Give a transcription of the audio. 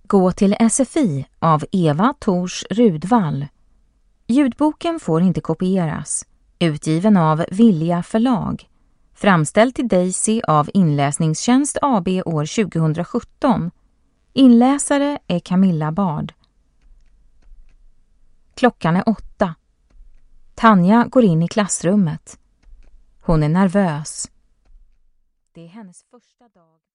Gå till SFI av Eva Tors Rudvall. Ljudboken får inte kopieras. Utgiven av Vilja förlag. Framställd till Daisy av Inläsningstjänst AB år 2017. Inläsare är Camilla Bard. Klockan är 8. Tanja går in i klassrummet. Hon är nervös. Det är hennes första dag.